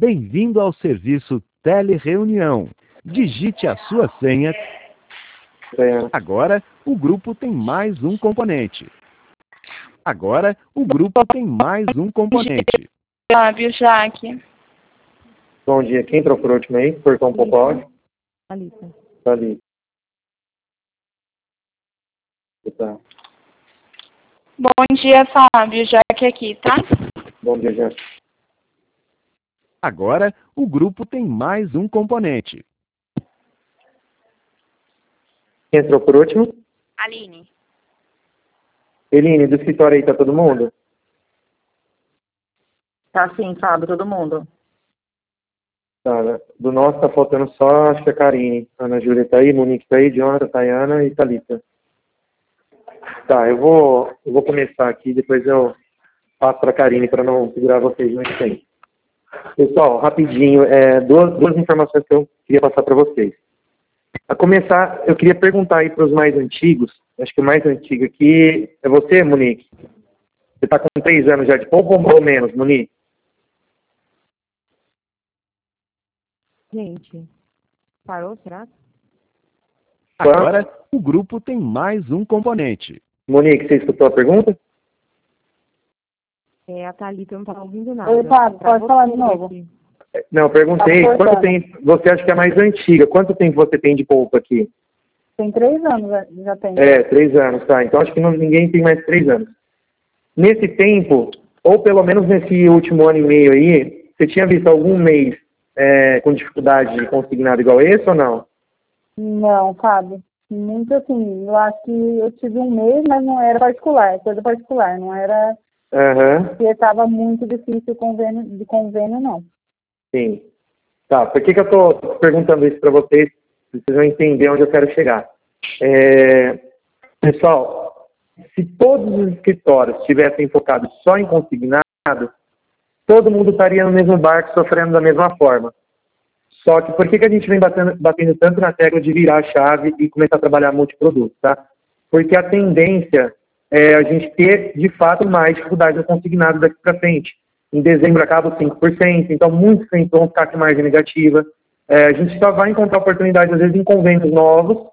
Bem-vindo ao serviço Telereunião. Digite a sua senha. Agora, o grupo tem mais um componente. Agora, o grupo tem mais um componente. Fábio, Jaque. Bom dia. Quem entrou por último aí? Cortou um pouco o áudio. Thalita. Thalita. Tá. Bom dia, Fábio. Jaque aqui, tá? Bom dia, Jean. Agora, o grupo tem mais um componente. Quem entrou por último? Aline. Eline, do escritório aí, tá todo mundo? Tá sim, Fábio, todo mundo. Tá, do nosso tá faltando só, acho que a Karine. Ana Júlia tá aí, Monique tá aí, Jonathan, Tayana e Thalita. Tá, eu vou começar aqui, depois eu passo para a Karine para não segurar vocês muito tempo. Pessoal, rapidinho, duas informações que eu queria passar para vocês. A começar, eu queria perguntar aí para os mais antigos, acho que o mais antigo aqui é você, Monique. Você está com 3 anos já de pouco ou menos, Monique? Gente, parou, será? Agora, o grupo tem mais um componente. Monique, você escutou a pergunta? A Thalita não tá ouvindo nada. Oi, Fábio, pode falar de novo. Aqui. Não, eu perguntei, Tá quanto tempo, você acha que é mais antiga, quanto tempo você tem de pouco aqui? Tem 3 anos, já tem. 3 anos, tá. Então acho que ninguém tem mais 3 anos. Nesse tempo, ou pelo menos nesse último ano e meio aí, você tinha visto algum mês com dificuldade de consignado igual esse ou não? Não, Fábio. Muito assim, eu acho que eu tive um mês, mas não era particular, coisa particular, não era porque estava muito difícil de convênio, não. Sim. Tá, por que eu estou perguntando isso para vocês? Vocês vão entender onde eu quero chegar. Pessoal, se todos os escritórios estivessem focados só em consignado, todo mundo estaria no mesmo barco, sofrendo da mesma forma. Só que por que a gente vem batendo tanto na tecla de virar a chave e começar a trabalhar multiproduto, tá? Porque a tendência é a gente ter, de fato, mais dificuldade no consignado daqui para frente. Em dezembro acaba os 5%, então muitos clientes vão ficar com margem negativa. A gente só vai encontrar oportunidades, às vezes, em convênios novos,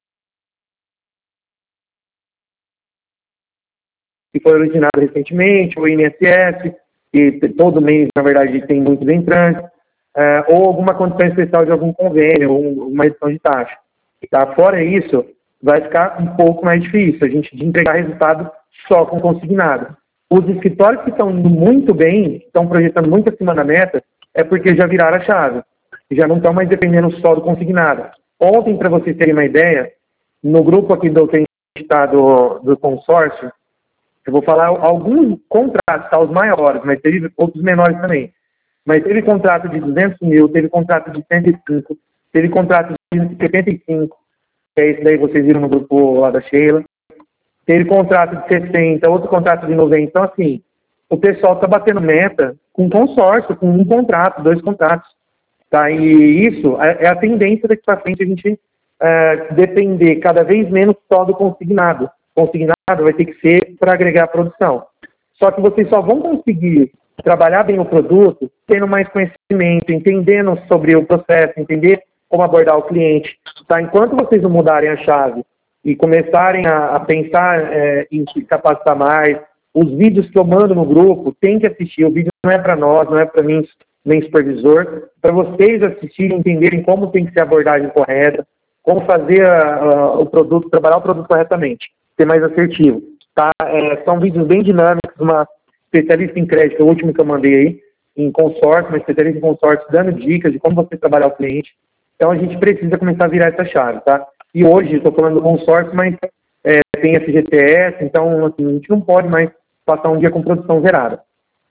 que foi originado recentemente, o INSS, que todo mês, na verdade, tem muitos entrantes, ou alguma condição especial de algum convênio, ou uma redução de taxa. Tá? Fora isso, vai ficar um pouco mais difícil a gente de entregar resultado só com consignado. Os escritórios que estão indo muito bem, estão projetando muito acima da meta, é porque já viraram a chave. Já não estão mais dependendo só do consignado. Ontem, para vocês terem uma ideia, no grupo aqui do do consórcio, eu vou falar alguns contratos, tá, os maiores, mas teve outros menores também. Mas teve contrato de 200 mil, teve contrato de 105, teve contrato de 75, que é esse daí vocês viram no grupo lá da Sheila. Teve contrato de 60, outro contrato de 90. Então, assim, o pessoal está batendo meta com consórcio, com um contrato, 2 contratos. Tá? E isso é a tendência daqui para frente a gente depender cada vez menos só do consignado. Consignado vai ter que ser para agregar a produção. Só que vocês só vão conseguir trabalhar bem o produto tendo mais conhecimento, entendendo sobre o processo, entender como abordar o cliente. Tá? Enquanto vocês não mudarem a chave e começarem a pensar em se capacitar mais, os vídeos que eu mando no grupo, tem que assistir. O vídeo não é para nós, não é para mim, nem supervisor, para vocês assistirem, entenderem como tem que ser a abordagem correta, como fazer o produto, trabalhar o produto corretamente, ser mais assertivo. Tá? São vídeos bem dinâmicos, uma especialista em crédito, o último que eu mandei aí, em consórcio, uma especialista em consórcio, dando dicas de como você trabalhar o cliente. Então, a gente precisa começar a virar essa chave, tá? E hoje, estou falando do consórcio, mas tem FGTS, então, assim, a gente não pode mais passar um dia com produção zerada.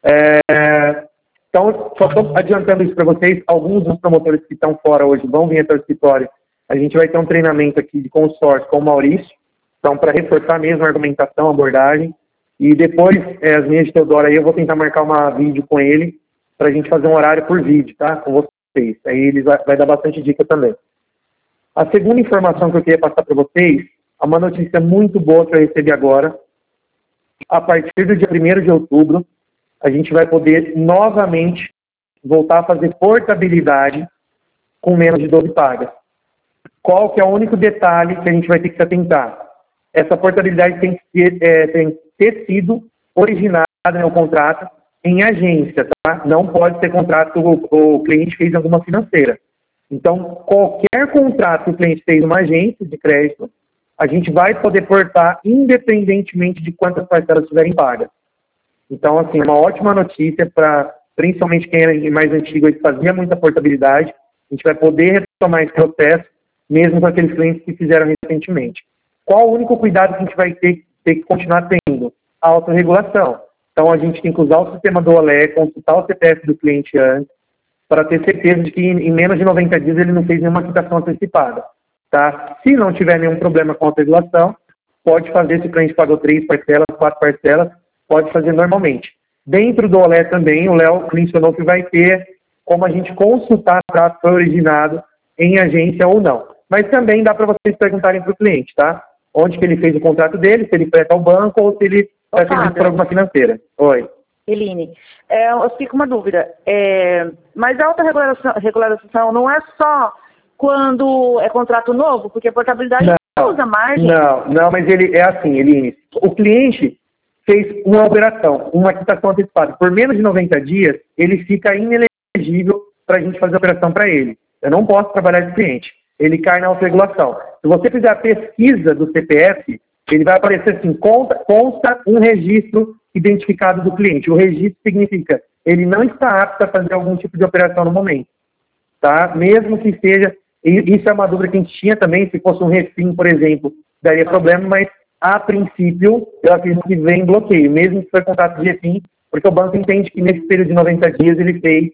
Então, só estou adiantando isso para vocês. Alguns dos promotores que estão fora hoje vão vir até o escritório. A gente vai ter um treinamento aqui de consórcio com o Maurício, então, para reforçar mesmo a argumentação, a abordagem. E depois, as minhas de Teodoro aí, eu vou tentar marcar uma vídeo com ele, para a gente fazer um horário por vídeo, tá? Com vocês. Aí ele vai dar bastante dica também. A segunda informação que eu queria passar para vocês, é uma notícia muito boa que eu recebi agora. A partir do dia 1º de outubro, a gente vai poder novamente voltar a fazer portabilidade com menos de 12 pagas. Qual que é o único detalhe que a gente vai ter que se atentar? Essa portabilidade tem que ter sido originada no contrato em agência, tá? Não pode ser contrato que o cliente fez em alguma financeira. Então, qualquer contrato que o cliente fez em uma agência de crédito, a gente vai poder portar independentemente de quantas parcelas estiverem pagas. Então, assim, uma ótima notícia para, principalmente quem era mais antigo e fazia muita portabilidade, a gente vai poder retomar esse processo, mesmo com aqueles clientes que fizeram recentemente. Qual o único cuidado que a gente vai ter que continuar tendo? A autorregulação. Então, a gente tem que usar o sistema do OLE, consultar o CPF do cliente antes, para ter certeza de que em menos de 90 dias ele não fez nenhuma quitação antecipada. Tá? Se não tiver nenhum problema com a autorregulação, pode fazer, se o cliente pagou 3 parcelas, 4 parcelas, pode fazer normalmente. Dentro do OLE também, o Léo mencionou que vai ter como a gente consultar se foi originado em agência ou não. Mas também dá para vocês perguntarem para o cliente, tá? Onde que ele fez o contrato dele, se ele presta ao banco ou se ele vai servir por alguma financeira. Oi. Eline, eu fico com uma dúvida. Mas a autorregulação não é só quando é contrato novo? Porque a portabilidade não usa margem. Não, mas ele é assim, Eline. O cliente fez uma operação, uma quitação antecipada. Por menos de 90 dias, ele fica inelegível para a gente fazer a operação para ele. Eu não posso trabalhar de cliente. Ele cai na autorregulação. Se você fizer a pesquisa do CPF, ele vai aparecer assim, consta um registro identificado do cliente. O registro significa ele não está apto a fazer algum tipo de operação no momento. Tá? Mesmo que seja, isso é uma dúvida que a gente tinha também, se fosse um refim, por exemplo, daria problema, mas a princípio, eu acredito que vem bloqueio, mesmo que for contrato de refim, porque o banco entende que nesse período de 90 dias ele fez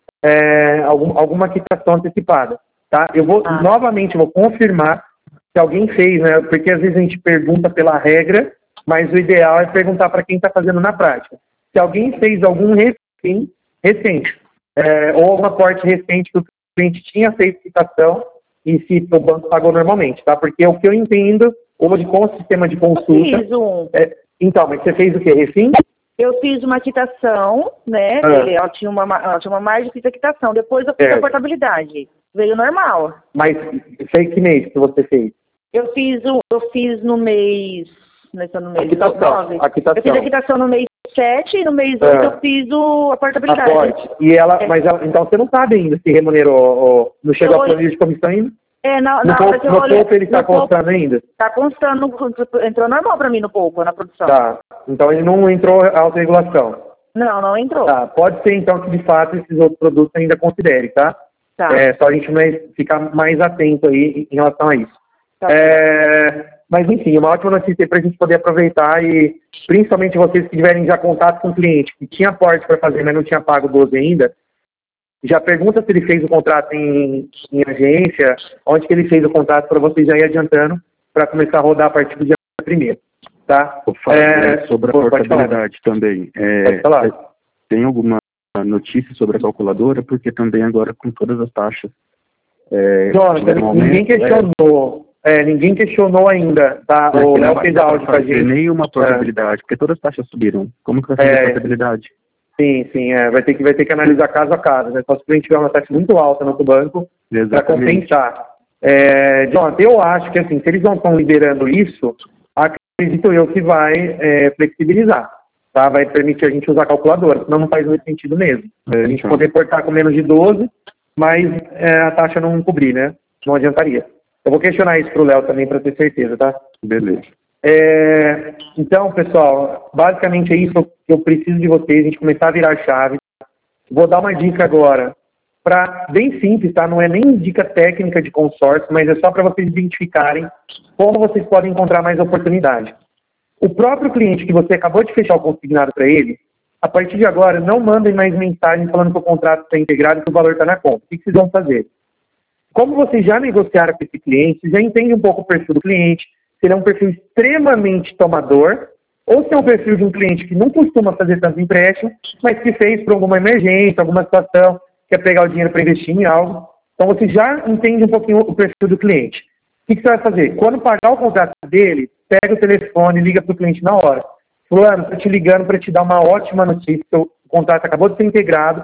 alguma quitação antecipada. Tá? Eu vou, novamente, vou confirmar se alguém fez, né? Porque às vezes a gente pergunta pela regra, mas o ideal é perguntar para quem está fazendo na prática. Se alguém fez algum refim recente, ou algum aporte recente que o cliente tinha feito quitação e se o banco pagou normalmente, tá? Porque o que eu entendo, hoje com o sistema de consulta... Então, mas você fez o quê? Refim? Eu fiz uma quitação, né? Ela tinha uma margem, fiz a quitação. Depois eu fiz a portabilidade. Veio normal. Mas sei que mês que você fez? Eu fiz no mês... No mês a quitação. Eu fiz a quitação no mês 7 e no mês 8 eu fiz a portabilidade. Aporte. E ela, então você não sabe ainda se remunerou, não chegou a planilha de comissão ainda? Na hora que eu olhei... No pouco ele está constando ainda? Está constando, entrou normal para mim no pouco, na produção. Tá, então ele não entrou a autorregulação? Não entrou. Tá, pode ser então que de fato esses outros produtos ainda considere, tá? Tá. Só a gente ficar mais atento aí em relação a isso. Tá. Mas enfim, uma ótima notícia para a gente poder aproveitar e principalmente vocês que tiverem já contato com o cliente que tinha aporte para fazer, mas não tinha pago 12 ainda, já pergunta se ele fez o contrato em agência, onde que ele fez o contrato para vocês já ir adiantando para começar a rodar a partir do dia 1º, tá? Sobre a portabilidade também. Pode falar. Tem alguma notícia sobre a calculadora? Porque também agora com todas as taxas... ninguém questionou ainda, tá? O Léo fez a áudio pra gente. Nenhuma portabilidade, porque todas as taxas subiram. Como que vai fazer a portabilidade? Sim, vai ter que analisar caso a caso, né? Só se o cliente tiver uma taxa muito alta no outro banco para compensar. Jonathan, eu acho que assim, se eles não estão liberando isso, acredito eu que vai flexibilizar, tá? Vai permitir a gente usar a calculadora, senão não faz muito sentido mesmo. A gente poder portar com menos de 12, mas a taxa não cobrir, né? Não adiantaria. Eu vou questionar isso para o Léo também para ter certeza, tá? Beleza. Então, pessoal, basicamente é isso que eu preciso de vocês, a gente começar a virar a chave. Vou dar uma dica agora, bem simples, tá? Não é nem dica técnica de consórcio, mas é só para vocês identificarem como vocês podem encontrar mais oportunidade. O próprio cliente que você acabou de fechar o consignado para ele, a partir de agora, não mandem mais mensagem falando que o contrato está integrado e que o valor está na conta. O que vocês vão fazer? Como vocês já negociaram com esse cliente, vocês já entendem um pouco o perfil do cliente, se ele é um perfil extremamente tomador, ou se é um perfil de um cliente que não costuma fazer tantos empréstimos, mas que fez por alguma emergência, alguma situação, quer pegar o dinheiro para investir em algo. Então você já entende um pouquinho o perfil do cliente. O que você vai fazer? Quando pagar o contrato dele, pega o telefone e liga para o cliente na hora. Fulano, estou te ligando para te dar uma ótima notícia, o contrato acabou de ser integrado,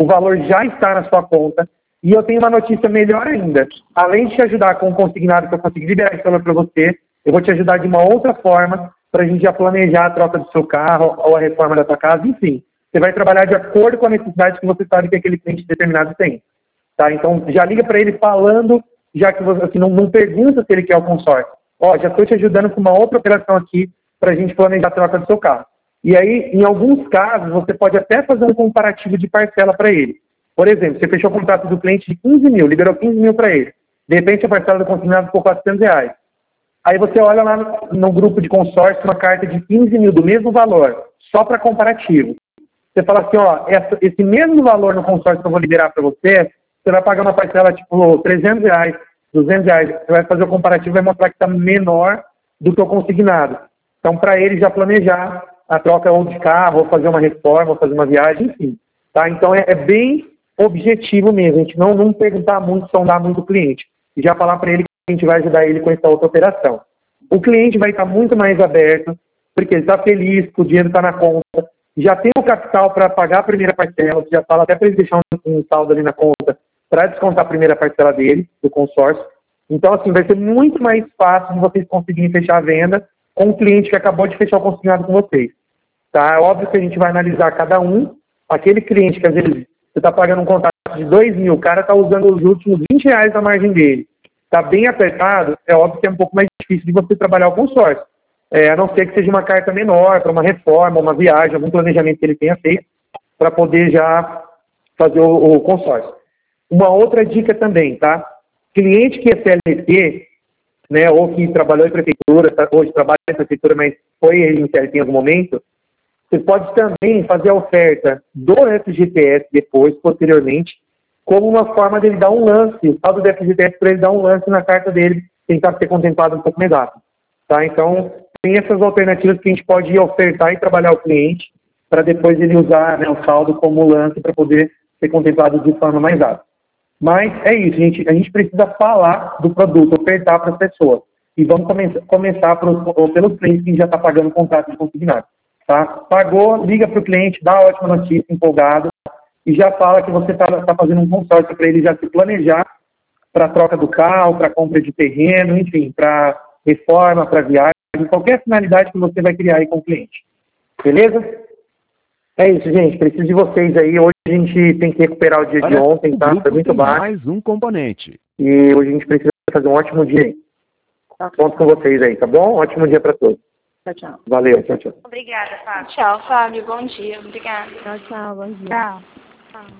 o valor já está na sua conta. E eu tenho uma notícia melhor ainda. Além de te ajudar com o consignado que eu consegui liberar esse valor para você, eu vou te ajudar de uma outra forma para a gente já planejar a troca do seu carro ou a reforma da sua casa, enfim. Você vai trabalhar de acordo com a necessidade que você sabe que aquele cliente determinado tem. Tá? Então, já liga para ele falando, já que você assim, não pergunta se ele quer o consórcio. Ó, já estou te ajudando com uma outra operação aqui para a gente planejar a troca do seu carro. E aí, em alguns casos, você pode até fazer um comparativo de parcela para ele. Por exemplo, você fechou o contrato do cliente de 15 mil, liberou 15 mil para ele. De repente, a parcela do consignado ficou R$400. Aí você olha lá no grupo de consórcio uma carta de 15 mil do mesmo valor, só para comparativo. Você fala assim, ó, esse mesmo valor no consórcio que eu vou liberar para você, você vai pagar uma parcela tipo R$300, R$200. Você vai fazer o comparativo e vai mostrar que está menor do que o consignado. Então, para ele já planejar a troca ou de carro, ou fazer uma reforma, ou fazer uma viagem, enfim. Tá? Então, é bem objetivo mesmo, a gente não perguntar muito, sondar muito o cliente, e já falar para ele que a gente vai ajudar ele com essa outra operação. O cliente vai estar muito mais aberto, porque ele está feliz, que o dinheiro está na conta, já tem o capital para pagar a primeira parcela, você já fala até para ele deixar um saldo ali na conta para descontar a primeira parcela dele, do consórcio. Então, assim, vai ser muito mais fácil de vocês conseguirem fechar a venda com o cliente que acabou de fechar o consignado com vocês. Tá? É óbvio que a gente vai analisar cada um, aquele cliente que às vezes você está pagando um contrato de 2 mil, o cara está usando os últimos R$20 da margem dele. Está bem apertado, é óbvio que é um pouco mais difícil de você trabalhar o consórcio. A não ser que seja uma carta menor, para uma reforma, uma viagem, algum planejamento que ele tenha feito, para poder já fazer o consórcio. Uma outra dica também, tá? Cliente que é CLT, né, ou que trabalhou em prefeitura, hoje trabalha em prefeitura, mas foi em CLT em algum momento, você pode também fazer a oferta do FGTS depois, posteriormente, como uma forma dele dar um lance, o saldo do FGTS para ele dar um lance na carta dele, tentar ser contemplado um pouco mais rápido. Tá? Então, tem essas alternativas que a gente pode ofertar e trabalhar o cliente, para depois ele usar, né, o saldo como lance para poder ser contemplado de forma mais rápida. Mas é isso, a gente precisa falar do produto, ofertar para as pessoas. E vamos começar pelos clientes que já está pagando o contrato de consignado. Tá? Pagou, liga para o cliente, dá uma ótima notícia, empolgado, e já fala que você está fazendo um consórcio para ele já se planejar para a troca do carro, para a compra de terreno, enfim, para reforma, para viagem, qualquer finalidade que você vai criar aí com o cliente. Beleza? É isso, gente. Preciso de vocês aí. Hoje a gente tem que recuperar o dia de ontem, tá? Foi muito baixo. Mais um componente. E hoje a gente precisa fazer um ótimo dia aí. Conto com vocês aí, tá bom? Ótimo dia para todos. Tchau, tchau. Valeu, tchau, tchau. Obrigada, Fábio. Tchau, Fábio. Bom dia. Obrigada. Tchau, tchau. Bom dia. Tchau.